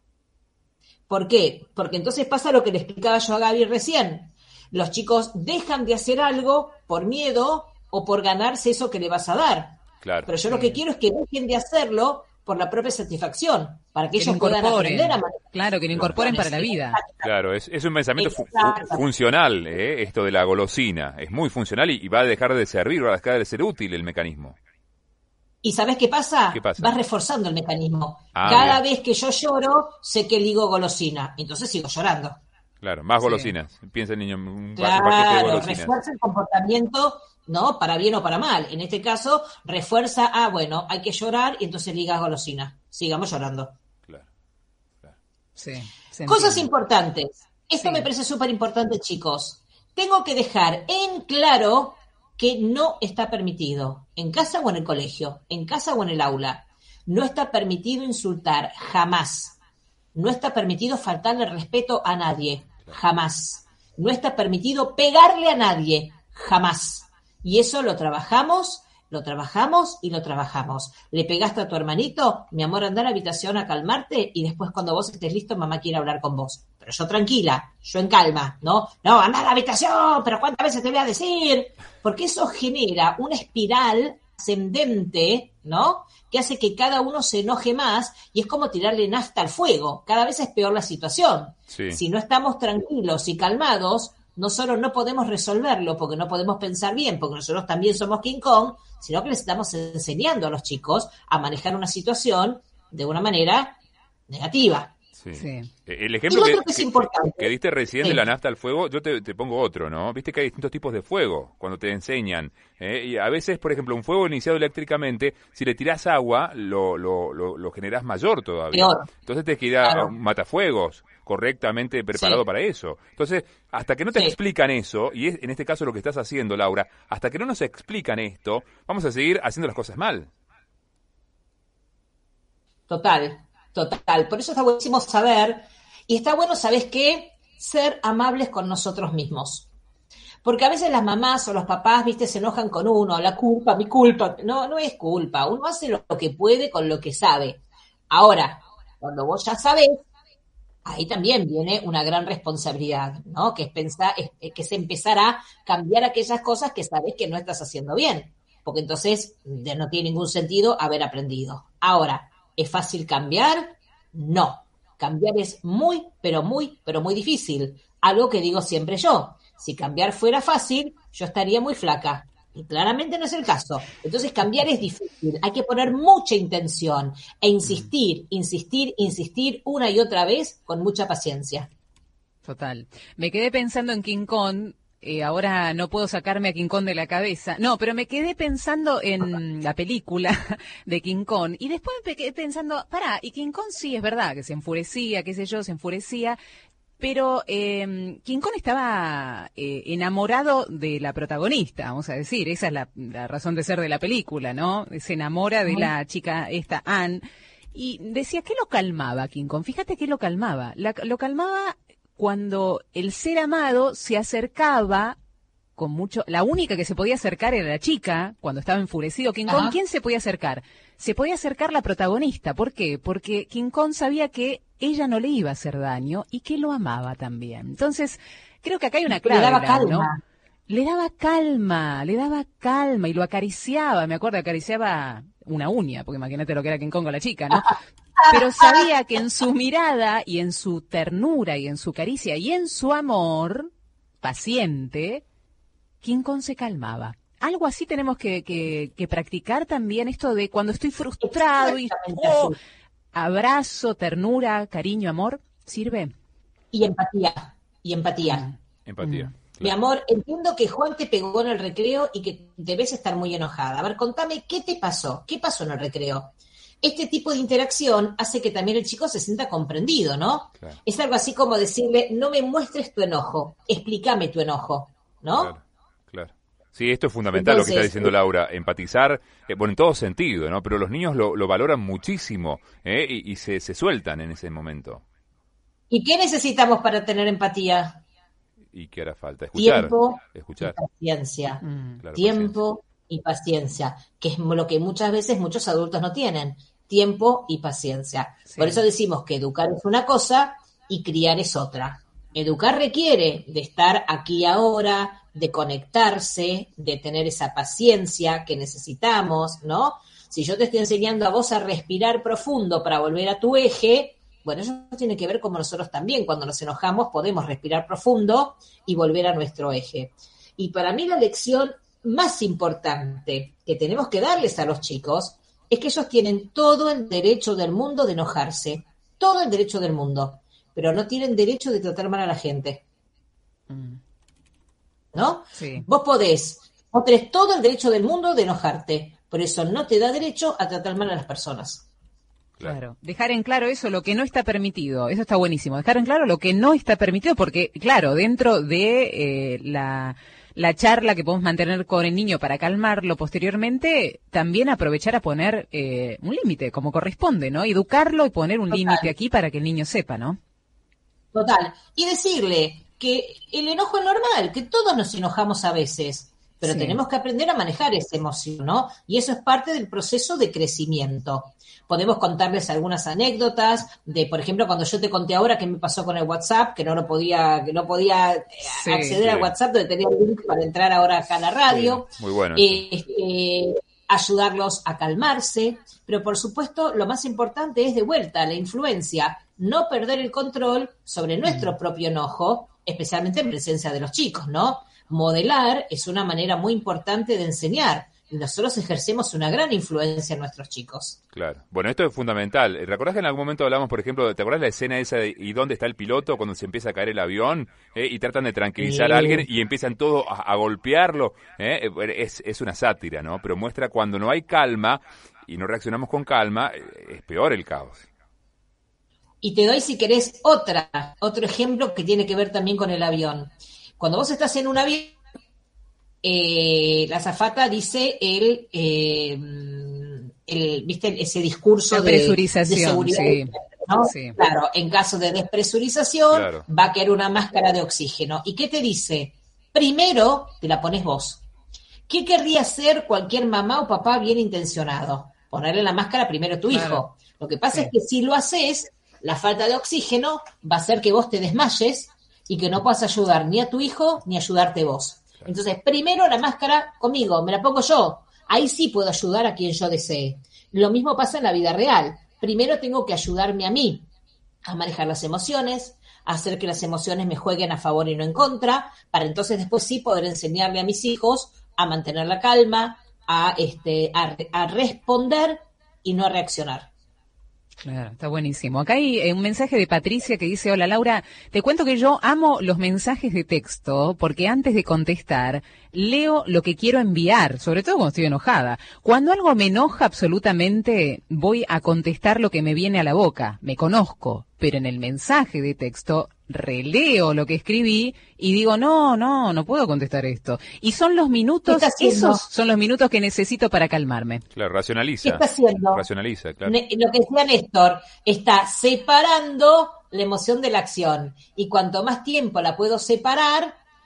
¿Por qué? Porque entonces pasa lo que le explicaba yo a Gaby recién. Los chicos dejan de hacer algo por miedo o por ganarse eso que le vas a dar. Claro. Pero yo lo que quiero es que dejen de hacerlo por la propia satisfacción, para que Que lo ellos puedan incorporen. aprender a manejar. Claro, que lo incorporen para la vida. Claro, es un pensamiento Exacto. funcional, esto de la golosina. Es muy funcional y va a dejar de servir, va a dejar de ser útil el mecanismo. ¿Y sabes qué pasa? ¿Qué pasa? Vas reforzando el mecanismo. Ah, Cada bien. vez que yo lloro, sé que elijo golosina. Entonces sigo llorando. Claro, más Sí. golosinas. Piensa el niño, un paquete de Claro, golosinas. refuerza el comportamiento, ¿no? Para bien o para mal. En este caso, refuerza, bueno, hay que llorar y entonces ligas golosina. Sigamos llorando. Claro. Sí, se Cosas entiende. importantes. Esto Sí. me parece súper importante, chicos. Tengo que dejar en claro que no está permitido, en casa o en el colegio, en casa o en el aula. No está permitido insultar, jamás. No está permitido faltarle respeto a nadie, jamás. No está permitido pegarle a nadie, jamás. Y eso lo trabajamos y lo trabajamos. Le pegaste a tu hermanito, mi amor, anda a la habitación a calmarte y después cuando vos estés listo, mamá quiere hablar con vos. Pero yo tranquila, yo en calma, ¿no? No, anda a la habitación, pero ¿cuántas veces te voy a decir? Porque eso genera una espiral ascendente, ¿no? Que hace que cada uno se enoje más y es como tirarle nafta al fuego. Cada vez es peor la situación. Sí. Si no estamos tranquilos y calmados, no solo no podemos resolverlo porque no podemos pensar bien, porque nosotros también somos King Kong, sino que les estamos enseñando a los chicos a manejar una situación de una manera negativa. Sí. Sí. El Y ejemplo lo otro que es importante. que diste recién Sí. de la nafta al fuego, yo te pongo otro, ¿no? Viste que hay distintos tipos de fuego cuando te enseñan. Y a veces, por ejemplo, un fuego iniciado eléctricamente, si le tirás agua, lo generás mayor todavía. Peor. Entonces te que ir a Claro. un matafuegos correctamente preparado Sí. para eso. Entonces, hasta que no te Sí. explican eso, y es en este caso lo que estás haciendo, Laura, hasta que no nos explican esto, vamos a seguir haciendo las cosas mal. Total, total. Por eso está buenísimo saber, y está bueno, ¿sabes qué? Ser amables con nosotros mismos. Porque a veces las mamás o los papás, viste, se enojan con uno, la culpa, mi culpa. No, no es culpa. Uno hace lo que puede con lo que sabe. Ahora, cuando vos ya sabés, ahí también viene una gran responsabilidad, ¿no? Que es pensar, que es empezar a cambiar aquellas cosas que sabés que no estás haciendo bien. Porque entonces no tiene ningún sentido haber aprendido. Ahora, ¿es fácil cambiar? No. Cambiar es muy, pero muy, pero muy difícil. Algo que digo siempre yo. Si cambiar fuera fácil, yo estaría muy flaca. Y claramente no es el caso. Entonces cambiar es difícil. Hay que poner mucha intención e insistir, insistir, insistir una y otra vez con mucha paciencia. Total. Me quedé pensando en King Kong. Ahora no puedo sacarme a King Kong de la cabeza. No, pero me quedé pensando en la película de King Kong. Y después me quedé pensando, pará, y King Kong sí es verdad que se enfurecía, qué sé yo, se enfurecía. Pero King Kong estaba enamorado de la protagonista, vamos a decir. Esa es la razón de ser de la película, ¿no? Se enamora de la chica esta, Anne. Y decía, ¿qué lo calmaba King Kong? Fíjate qué lo calmaba. Lo calmaba cuando el ser amado se acercaba con mucho... La única que se podía acercar era la chica, cuando estaba enfurecido King Kong. Ajá. ¿Quién se podía acercar? Se podía acercar la protagonista. ¿Por qué? Porque King Kong sabía que ella no le iba a hacer daño y que lo amaba también. Entonces, creo que acá hay una clave, Le daba Lau, ¿no? calma. Le daba calma y lo acariciaba. Me acuerdo, acariciaba una uña, porque imagínate lo que era King Kong con la chica, ¿no? Pero sabía que en su mirada y en su ternura y en su caricia y en su amor paciente, King Kong se calmaba. Algo así tenemos que practicar también, esto de cuando estoy frustrado y Exactamente así. abrazo, ternura, cariño, amor, ¿sirve? Y empatía. Y empatía. Empatía. Mi amor, entiendo que Juan te pegó en el recreo y que debes estar muy enojada. A ver, contame, ¿qué te pasó? ¿Qué pasó en el recreo? Este tipo de interacción hace que también el chico se sienta comprendido, ¿no? Claro. Es algo así como decirle, no me muestres tu enojo, explícame tu enojo, ¿no? Claro, claro. Sí, esto es fundamental lo que está Entonces, diciendo Laura, empatizar, bueno, en todo sentido, ¿no? Pero los niños lo valoran muchísimo y se sueltan en ese momento. ¿Y qué necesitamos para tener empatía? ¿Y qué hará falta? Escuchar. Tiempo Escuchar. y paciencia. Claro, Tiempo y paciencia, que es lo que muchas veces muchos adultos no tienen. Tiempo y paciencia. Sí. Por eso decimos que educar es una cosa y criar es otra. Educar requiere de estar aquí y ahora, de conectarse, de tener esa paciencia que necesitamos, ¿no? Si yo te estoy enseñando a vos a respirar profundo para volver a tu eje, bueno, eso tiene que ver como nosotros también, cuando nos enojamos podemos respirar profundo y volver a nuestro eje. Y para mí la lección más importante que tenemos que darles a los chicos es que ellos tienen todo el derecho del mundo de enojarse, todo el derecho del mundo, pero no tienen derecho de tratar mal a la gente, ¿no? Sí. Vos tenés todo el derecho del mundo de enojarte, por eso no te da derecho a tratar mal a las personas. Claro, dejar en claro eso, lo que no está permitido, eso está buenísimo, dejar en claro lo que no está permitido, porque claro, dentro de la charla que podemos mantener con el niño para calmarlo posteriormente, también aprovechar a poner un límite, como corresponde, ¿no? Educarlo y poner un límite aquí para que el niño sepa, ¿no? Total. Y decirle que el enojo es normal, que todos nos enojamos a veces, pero Sí. tenemos que aprender a manejar esa emoción, ¿no? Y eso es parte del proceso de crecimiento. Podemos contarles algunas anécdotas de, por ejemplo, cuando yo te conté ahora qué me pasó con el WhatsApp, que no podía Sí, acceder al sí. WhatsApp, donde tenía el link para entrar ahora acá a la radio. Muy bueno. Ayudarlos a calmarse, pero por supuesto lo más importante es de vuelta la influencia, no perder el control sobre nuestro propio enojo, especialmente en presencia de los chicos, ¿no? Modelar es una manera muy importante de enseñar y nosotros ejercemos una gran influencia en nuestros chicos. Claro. Bueno, esto es fundamental. ¿Recordás que en algún momento hablamos, por ejemplo, ¿te acordás la escena esa de ¿y dónde está el piloto cuando se empieza a caer el avión? Y tratan de tranquilizar a alguien y empiezan todos a golpearlo. Es una sátira, ¿no? Pero muestra cuando no hay calma y no reaccionamos con calma, es peor el caos. Y te doy, si querés, otro ejemplo que tiene que ver también con el avión. Cuando vos estás en un avión, la azafata dice ¿viste? Ese discurso La presurización, de seguridad. sí. ¿No? Sí. Claro, en caso de despresurización Claro. va a caer una máscara de oxígeno. ¿Y qué te dice? Primero te la pones vos. ¿Qué querría hacer cualquier mamá o papá bien intencionado? Ponerle la máscara primero a tu Claro. hijo. Lo que pasa Sí. es que si lo haces, la falta de oxígeno va a hacer que vos te desmayes y que no puedas ayudar ni a tu hijo ni ayudarte vos. Entonces, primero la máscara conmigo, me la pongo yo. Ahí sí puedo ayudar a quien yo desee. Lo mismo pasa en la vida real. Primero tengo que ayudarme a mí a manejar las emociones, a hacer que las emociones me jueguen a favor y no en contra, para entonces después sí poder enseñarle a mis hijos a mantener la calma, a responder y no a reaccionar. Claro, está buenísimo. Acá hay un mensaje de Patricia que dice: hola Laura, te cuento que yo amo los mensajes de texto porque antes de contestar leo lo que quiero enviar, sobre todo cuando estoy enojada. Cuando algo me enoja absolutamente voy a contestar lo que me viene a la boca, me conozco, pero en el mensaje de texto releo lo que escribí y digo, no puedo contestar esto. Y son los minutos, ¿Qué está haciendo? esos son los minutos que necesito para calmarme. Claro, ¿Qué racionaliza. está haciendo? Racionaliza, claro. Lo que decía Néstor, está separando la emoción de la acción. Y cuanto más tiempo la puedo separar,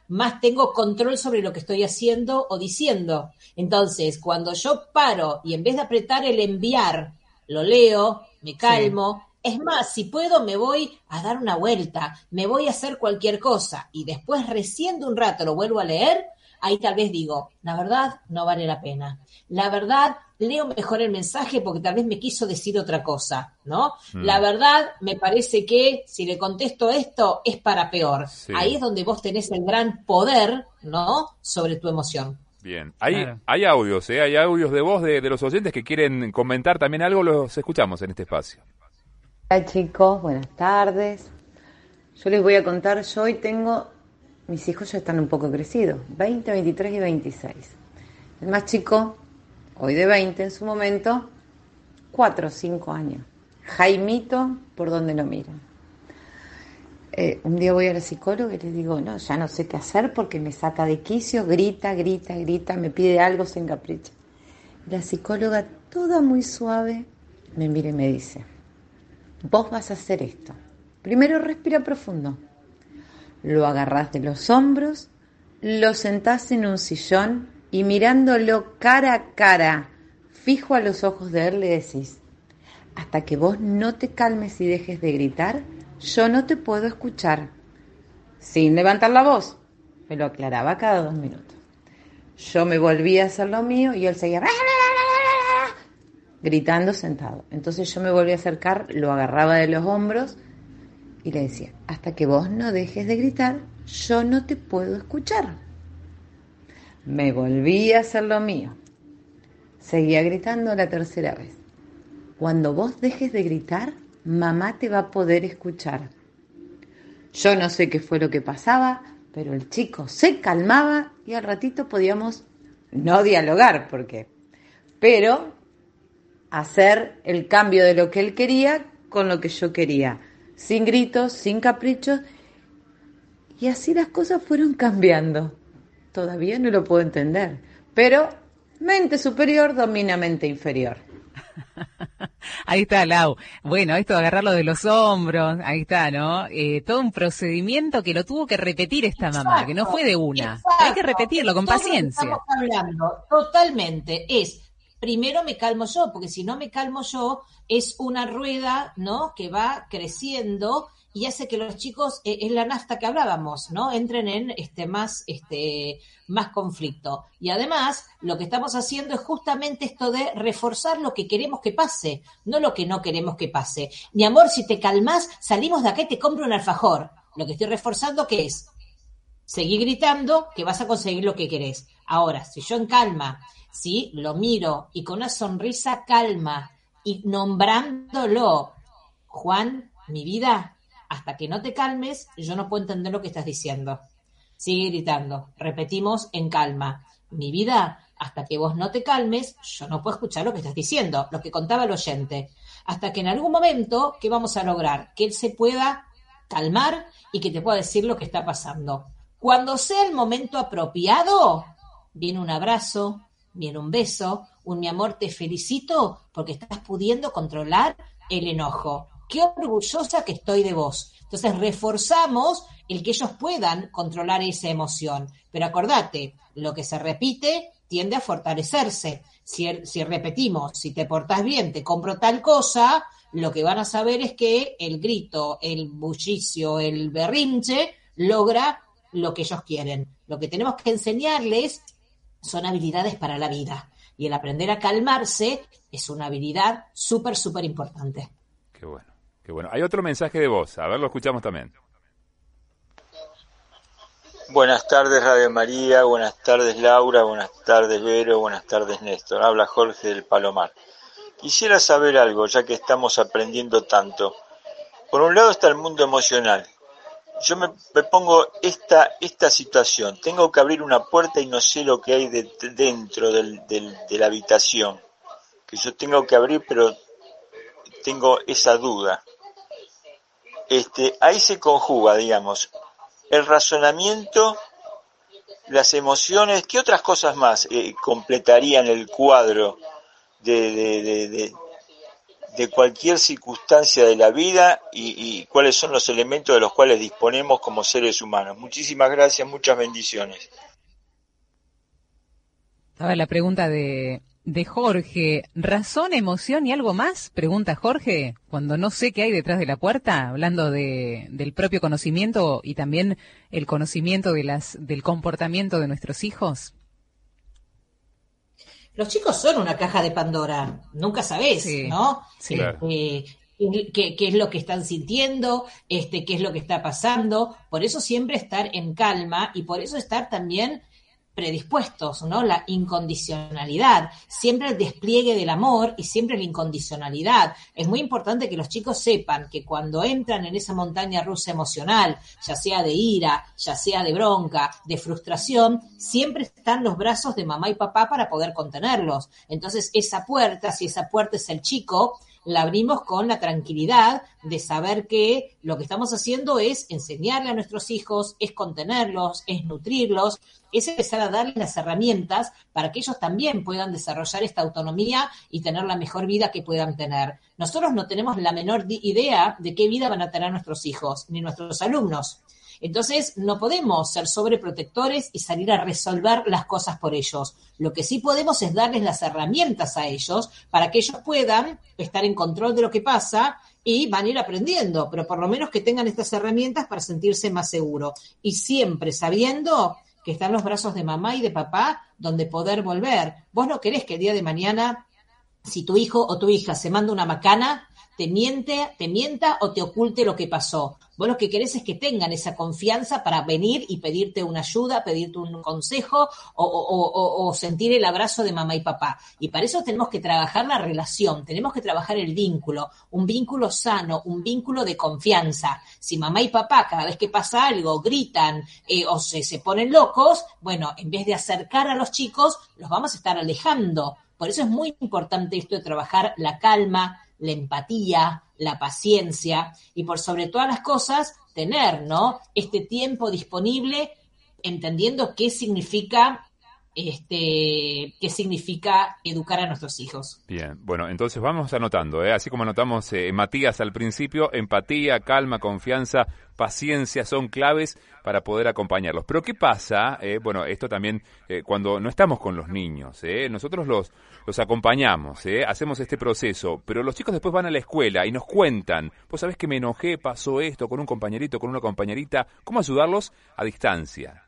más tengo control sobre lo que estoy haciendo o diciendo. Entonces, cuando yo paro y en vez de apretar el enviar, lo leo, me calmo. Sí. Es más, si puedo, me voy a dar una vuelta, me voy a hacer cualquier cosa y después recién de un rato lo vuelvo a leer, ahí tal vez digo, la verdad no vale la pena. La verdad, leo mejor el mensaje porque tal vez me quiso decir otra cosa, ¿no? La verdad, me parece que si le contesto esto es para peor. Sí. Ahí es donde vos tenés el gran poder, ¿no? Sobre tu emoción. Bien, hay audios, hay audios de voz de los oyentes que quieren comentar también algo, los escuchamos en este espacio. Hola chicos, buenas tardes. Yo les voy a contar, yo hoy tengo, mis hijos ya están un poco crecidos, 20, 23 y 26. El más chico, hoy de 20, en su momento, 4 o 5 años. Jaimito, por donde lo miran. Un día voy a la psicóloga y le digo, no, ya no sé qué hacer porque me saca de quicio, grita, me pide algo, se encapricha. La psicóloga, toda muy suave, me mira y me dice, vos vas a hacer esto. Primero respira profundo. Lo agarrás de los hombros, lo sentás en un sillón y mirándolo cara a cara, fijo a los ojos de él, le decís, hasta que vos no te calmes y dejes de gritar, yo no te puedo escuchar. Sin levantar la voz, me lo aclaraba cada 2 minutos. Yo me volvía a hacer lo mío y él seguía gritando sentado. Entonces yo me volví a acercar, lo agarraba de los hombros y le decía, hasta que vos no dejes de gritar, yo no te puedo escuchar. Me volví a hacer lo mío. Seguía gritando la tercera vez. Cuando vos dejes de gritar, mamá te va a poder escuchar. Yo no sé qué fue lo que pasaba, pero el chico se calmaba y al ratito podíamos no dialogar, pero hacer el cambio de lo que él quería con lo que yo quería, sin gritos, sin caprichos, y así las cosas fueron cambiando. Todavía no lo puedo entender, pero mente superior domina mente inferior. Ahí está, Lau. Bueno, esto de agarrarlo de los hombros, ahí está, ¿no? Todo un procedimiento que lo tuvo que repetir esta mamá, que no fue de una. Exacto. Hay que repetirlo con paciencia. Estamos hablando totalmente es, primero me calmo yo, porque si no me calmo yo, es una rueda, ¿no? Que va creciendo y hace que los chicos, es la nafta que hablábamos, ¿no? Entren en más conflicto. Y además, lo que estamos haciendo es justamente esto de reforzar lo que queremos que pase, no lo que no queremos que pase. Mi amor, si te calmas, salimos de acá y te compro un alfajor. Lo que estoy reforzando, ¿qué es? Seguir gritando que vas a conseguir lo que querés. Ahora, si yo en calma, ¿sí? Lo miro y con una sonrisa calma y nombrándolo, Juan, mi vida, hasta que no te calmes, yo no puedo entender lo que estás diciendo. Sigue gritando. Repetimos en calma. Mi vida, hasta que vos no te calmes, yo no puedo escuchar lo que estás diciendo, lo que contaba el oyente. Hasta que en algún momento, ¿qué vamos a lograr? Que él se pueda calmar y que te pueda decir lo que está pasando. Cuando sea el momento apropiado, viene un abrazo, viene un beso, mi amor, te felicito porque estás pudiendo controlar el enojo. Qué orgullosa que estoy de vos. Entonces reforzamos el que ellos puedan controlar esa emoción. Pero acordate, lo que se repite tiende a fortalecerse. Si repetimos, si te portás bien, te compro tal cosa, lo que van a saber es que el grito, el bullicio, el berrinche logra lo que ellos quieren. Lo que tenemos que enseñarles son habilidades para la vida. Y el aprender a calmarse es una habilidad súper, súper importante. Qué bueno, qué bueno. Hay otro mensaje de voz. A ver, lo escuchamos también. Buenas tardes, Radio María. Buenas tardes, Laura. Buenas tardes, Vero. Buenas tardes, Néstor. Habla Jorge del Palomar. Quisiera saber algo, ya que estamos aprendiendo tanto. Por un lado está el mundo emocional. Yo me pongo esta situación. Tengo que abrir una puerta y no sé lo que hay dentro de la habitación. Que yo tengo que abrir, pero tengo esa duda. Ahí se conjuga, digamos, el razonamiento, las emociones. ¿Qué otras cosas más completarían el cuadro de de cualquier circunstancia de la vida y cuáles son los elementos de los cuales disponemos como seres humanos. Muchísimas gracias, muchas bendiciones. A ver, la pregunta de Jorge, ¿razón, emoción y algo más? Pregunta Jorge, cuando no sé qué hay detrás de la puerta, hablando del propio conocimiento y también el conocimiento del comportamiento de nuestros hijos. Los chicos son una caja de Pandora, nunca sabés, Sí, ¿no? sí. Claro. Qué es lo que están sintiendo, qué es lo que está pasando. Por eso siempre estar en calma y por eso estar también predispuestos, ¿no? La incondicionalidad, siempre el despliegue del amor y siempre la incondicionalidad. Es muy importante que los chicos sepan que cuando entran en esa montaña rusa emocional, ya sea de ira, ya sea de bronca, de frustración, siempre están los brazos de mamá y papá para poder contenerlos. Entonces, esa puerta, si esa puerta es el chico, la abrimos con la tranquilidad de saber que lo que estamos haciendo es enseñarle a nuestros hijos, es contenerlos, es nutrirlos, es empezar a darles las herramientas para que ellos también puedan desarrollar esta autonomía y tener la mejor vida que puedan tener. Nosotros no tenemos la menor idea de qué vida van a tener nuestros hijos, ni nuestros alumnos. Entonces, no podemos ser sobreprotectores y salir a resolver las cosas por ellos. Lo que sí podemos es darles las herramientas a ellos para que ellos puedan estar en control de lo que pasa y van a ir aprendiendo, pero por lo menos que tengan estas herramientas para sentirse más seguros. Y siempre sabiendo que están los brazos de mamá y de papá donde poder volver. Vos no querés que el día de mañana, si tu hijo o tu hija se manda una macana, te mienta o te oculte lo que pasó. Vos lo que querés es que tengan esa confianza para venir y pedirte una ayuda, pedirte un consejo o sentir el abrazo de mamá y papá. Y para eso tenemos que trabajar la relación, tenemos que trabajar el vínculo, un vínculo sano, un vínculo de confianza. Si mamá y papá cada vez que pasa algo gritan o se ponen locos, bueno, en vez de acercar a los chicos, los vamos a estar alejando. Por eso es muy importante esto de trabajar la calma, la empatía, la paciencia y por sobre todas las cosas tener, ¿no? Este tiempo disponible entendiendo qué significa educar a nuestros hijos. Bien, bueno, entonces vamos anotando, así como anotamos Matías al principio, empatía, calma, confianza, paciencia son claves para poder acompañarlos. Pero ¿qué pasa? Bueno, esto también cuando no estamos con los niños, nosotros los acompañamos, hacemos este proceso, pero los chicos después van a la escuela y nos cuentan, vos sabés que me enojé, pasó esto con un compañerito, con una compañerita, ¿cómo ayudarlos a distancia?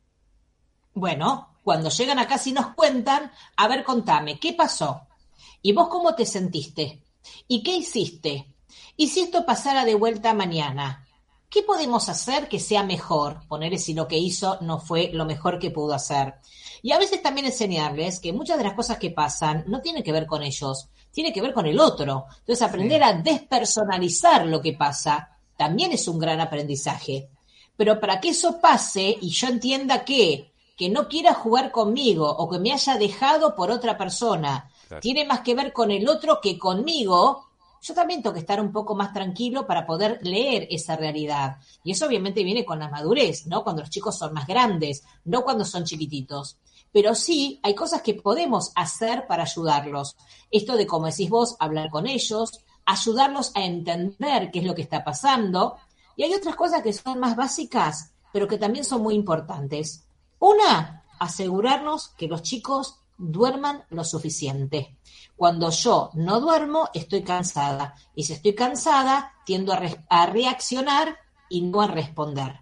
Bueno, cuando llegan a casa y nos cuentan, a ver, contame, ¿qué pasó? ¿Y vos cómo te sentiste? ¿Y qué hiciste? ¿Y si esto pasara de vuelta mañana? ¿Qué podemos hacer que sea mejor? Ponerle si lo que hizo no fue lo mejor que pudo hacer. Y a veces también enseñarles que muchas de las cosas que pasan no tienen que ver con ellos, tiene que ver con el otro. Entonces aprender a despersonalizar lo que pasa también es un gran aprendizaje. Pero para que eso pase y yo entienda que no quiera jugar conmigo o que me haya dejado por otra persona, claro, tiene más que ver con el otro que conmigo, yo también tengo que estar un poco más tranquilo para poder leer esa realidad. Y eso obviamente viene con la madurez, ¿no? Cuando los chicos son más grandes, no cuando son chiquititos. Pero sí, hay cosas que podemos hacer para ayudarlos. Esto de, como decís vos, hablar con ellos, ayudarlos a entender qué es lo que está pasando. Y hay otras cosas que son más básicas, pero que también son muy importantes. Una, asegurarnos que los chicos duerman lo suficiente. Cuando yo no duermo, estoy cansada. Y si estoy cansada, tiendo a reaccionar y no a responder.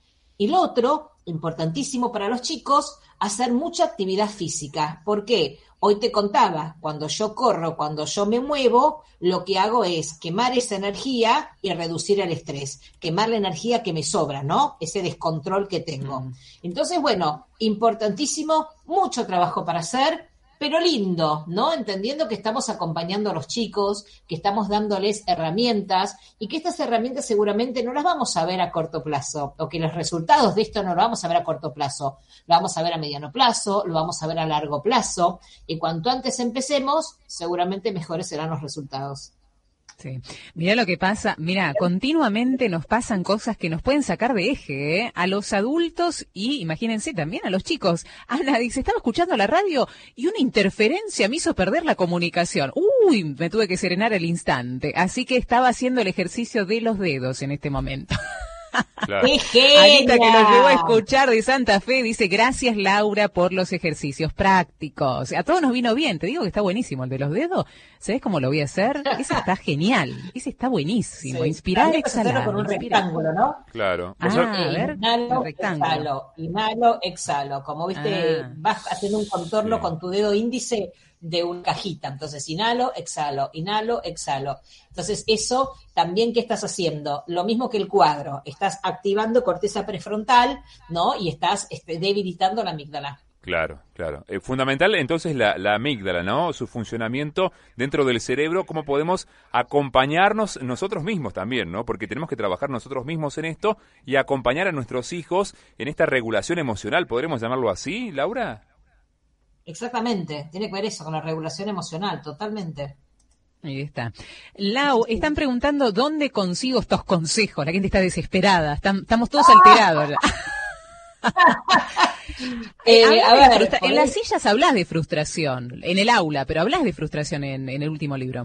Y lo otro, importantísimo para los chicos, hacer mucha actividad física. ¿Por qué? Hoy te contaba, cuando yo corro, cuando yo me muevo, lo que hago es quemar esa energía y reducir el estrés. Quemar la energía que me sobra, ¿no? Ese descontrol que tengo. Entonces, bueno, importantísimo, mucho trabajo para hacer, pero lindo, ¿no? Entendiendo que estamos acompañando a los chicos, que estamos dándoles herramientas y que estas herramientas seguramente no las vamos a ver a corto plazo, o que los resultados de esto no lo vamos a ver a corto plazo, lo vamos a ver a mediano plazo, lo vamos a ver a largo plazo, y cuanto antes empecemos, seguramente mejores serán los resultados. Sí. Mirá lo que pasa, mira, continuamente nos pasan cosas que nos pueden sacar de eje, a los adultos y imagínense también a los chicos. Ana dice, estaba escuchando la radio y una interferencia me hizo perder la comunicación. uy, me tuve que serenar al instante. Así que estaba haciendo el ejercicio de los dedos en este momento. Claro. ¡Qué genia! Anita, que nos llegó a escuchar de Santa Fe, dice, gracias Laura por los ejercicios prácticos. A todos nos vino bien, te digo que está buenísimo el de los dedos. ¿Sabés cómo lo voy a hacer? Ese está genial, ese está buenísimo. Sí. Inspirar, También puedes hacerlo exhalar. con un Inspirar. rectángulo, ¿no? Claro. Ah, a ver, Inhalo, el rectángulo. inhalo, exhalo. Como viste, Ah. vas haciendo un contorno Sí. con tu dedo índice de una cajita. Entonces, inhalo, exhalo. Entonces, eso también, ¿qué estás haciendo? Lo mismo que el cuadro. Estás activando corteza prefrontal, ¿no? Y estás debilitando la amígdala. Claro, claro. Fundamental entonces la amígdala, ¿no? Su funcionamiento dentro del cerebro, cómo podemos acompañarnos nosotros mismos también, ¿no? Porque tenemos que trabajar nosotros mismos en esto y acompañar a nuestros hijos en esta regulación emocional, ¿podremos llamarlo así, Laura? Exactamente. Tiene que ver eso con la regulación emocional, totalmente. Ahí está. Lau, están preguntando dónde consigo estos consejos. La gente está desesperada. Estamos todos alterados. En las sillas hablas de frustración, en el aula, pero hablas de frustración en el último libro.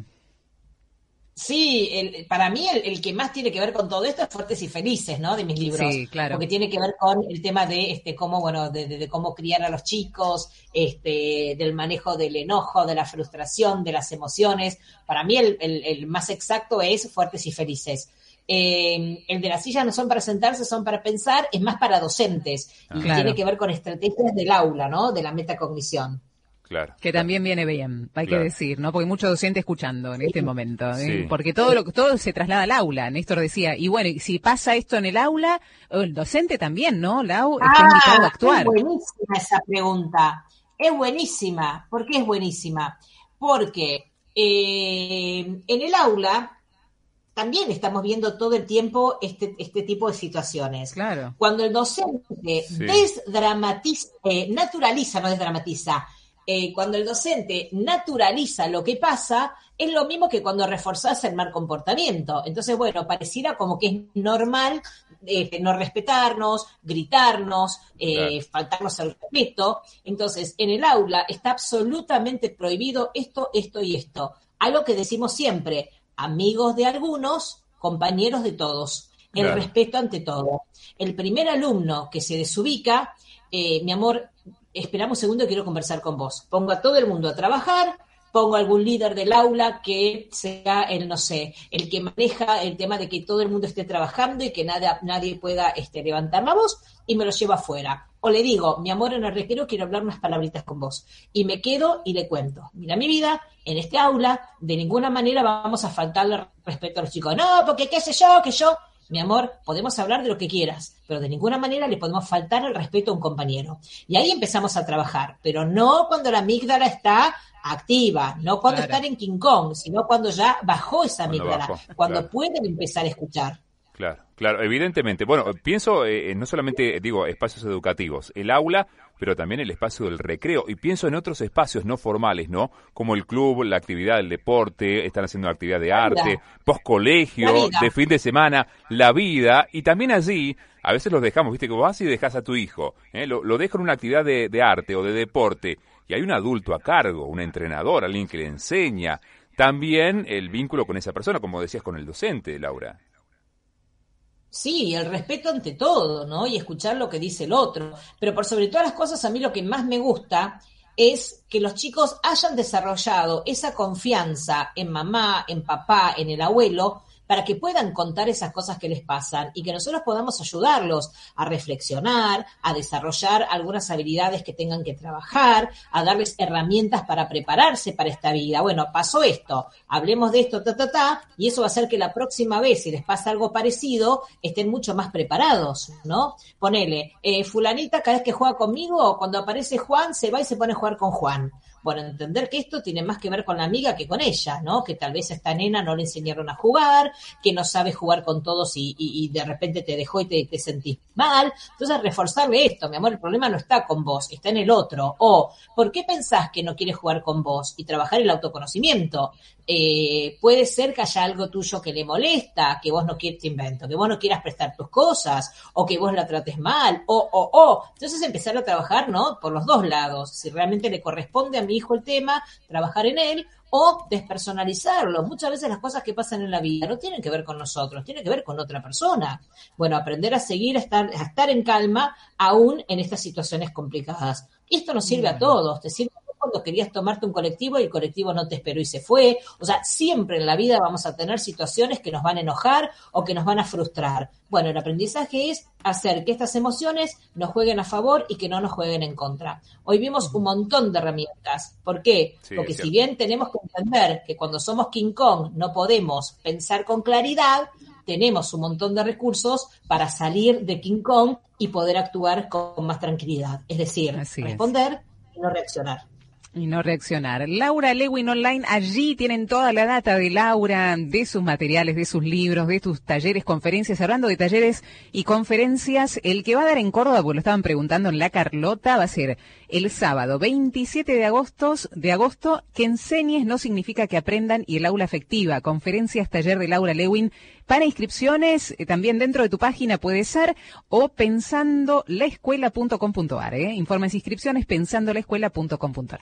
Sí, para mí el que más tiene que ver con todo esto es Fuertes y Felices, ¿no? De mis libros. Sí, claro. Porque tiene que ver con el tema de cómo, bueno, de cómo criar a los chicos, del manejo del enojo, de la frustración, de las emociones. Para mí el más exacto es Fuertes y Felices. El de las sillas no son para sentarse, son para pensar, es más para docentes. Y Claro. tiene que ver con estrategias del aula, ¿no? De la metacognición. Claro. Que también viene bien, hay Claro. que decir, ¿no? Porque hay mucho docente escuchando en este momento, Sí. porque todo se traslada al aula. Néstor decía, y bueno, y si pasa esto en el aula, el docente también, ¿no? Lau está invitado a actuar. Es buenísima esa pregunta. Es buenísima. ¿Por qué es buenísima? Porque en el aula también estamos viendo todo el tiempo este tipo de situaciones. Claro. Cuando el docente Sí. naturaliza, no desdramatiza, cuando el docente naturaliza lo que pasa, es lo mismo que cuando reforzás el mal comportamiento. Entonces, bueno, pareciera como que es normal no respetarnos, gritarnos, Claro. faltarnos al respeto. Entonces, en el aula está absolutamente prohibido esto y esto. Algo que decimos siempre, amigos de algunos, compañeros de todos. El Claro. respeto ante todo. El primer alumno que se desubica, mi amor, esperamos un segundo, quiero conversar con vos. Pongo a todo el mundo a trabajar, pongo a algún líder del aula que sea el que maneja el tema de que todo el mundo esté trabajando y que nadie pueda levantar la voz, y me lo llevo afuera. O le digo, mi amor, en el recreo quiero hablar unas palabritas con vos. Y me quedo y le cuento. Mira, mi vida, en este aula, de ninguna manera vamos a faltarle respeto a los chicos. No, porque qué sé yo, que yo... Mi amor, podemos hablar de lo que quieras, pero de ninguna manera le podemos faltar el respeto a un compañero. Y ahí empezamos a trabajar, pero no cuando la amígdala está activa, no cuando Claro. están en King Kong, sino cuando ya bajó esa Cuando amígdala, bajó, cuando claro. pueden empezar a escuchar. Claro, claro, evidentemente. Bueno, pienso no solamente, espacios educativos, el aula, pero también el espacio del recreo. Y pienso en otros espacios no formales, ¿no? Como el club, la actividad del deporte, están haciendo actividad de arte, post-colegio, La vida. de fin de semana, la vida. Y también allí, a veces los dejamos, viste, que vos vas y dejas a tu hijo, lo dejo en una actividad de arte o de deporte. Y hay un adulto a cargo, un entrenador, alguien que le enseña. También el vínculo con esa persona, como decías, con el docente, Laura. Sí, el respeto ante todo, ¿no? Y escuchar lo que dice el otro. Pero por sobre todas las cosas, a mí lo que más me gusta es que los chicos hayan desarrollado esa confianza en mamá, en papá, en el abuelo, para que puedan contar esas cosas que les pasan y que nosotros podamos ayudarlos a reflexionar, a desarrollar algunas habilidades que tengan que trabajar, a darles herramientas para prepararse para esta vida. Bueno, pasó esto, hablemos de esto, y eso va a hacer que la próxima vez, si les pasa algo parecido, estén mucho más preparados, ¿no? Ponele, fulanita cada vez que juega conmigo, cuando aparece Juan, se va y se pone a jugar con Juan. Bueno, entender que esto tiene más que ver con la amiga que con ella, ¿no? Que tal vez a esta nena no le enseñaron a jugar, que no sabe jugar con todos y de repente te dejó y te sentís mal. Entonces, reforzarle esto, mi amor, el problema no está con vos, está en el otro. O, ¿por qué pensás que no quiere jugar con vos? Y trabajar el autoconocimiento. Puede ser que haya algo tuyo que le molesta, que vos no quieras, te invento, que vos no quieras prestar tus cosas, o que vos la trates mal, Entonces empezar a trabajar, ¿no? Por los dos lados. Si realmente le corresponde a mi hijo el tema, trabajar en él, o despersonalizarlo. Muchas veces las cosas que pasan en la vida no tienen que ver con nosotros, tienen que ver con otra persona. Bueno, aprender a seguir, a estar en calma, aún en estas situaciones complicadas. Y esto nos sirve a todos, te sirve cuando querías tomarte un colectivo y el colectivo no te esperó y se fue. O sea, siempre en la vida vamos a tener situaciones que nos van a enojar o que nos van a frustrar. Bueno, el aprendizaje es hacer que estas emociones nos jueguen a favor y que no nos jueguen en contra. Hoy vimos un montón de herramientas. ¿Por qué? Sí, porque es si cierto. bien tenemos que entender que cuando somos King Kong no podemos pensar con claridad, tenemos un montón de recursos para salir de King Kong y poder actuar con más tranquilidad. Es decir, Así es. responder y no reaccionar. Y no reaccionar. Laura Lewin Online, allí tienen toda la data de Laura, de sus materiales, de sus libros, de tus talleres, conferencias. Hablando de talleres y conferencias, el que va a dar en Córdoba, porque lo estaban preguntando en La Carlota, va a ser el sábado 27 de agosto, que enseñes no significa que aprendan, y el aula afectiva. Conferencias, taller de Laura Lewin. Para inscripciones, también dentro de tu página puede ser, o pensandolaescuela.com.ar. Informes e inscripciones pensandolaescuela.com.ar.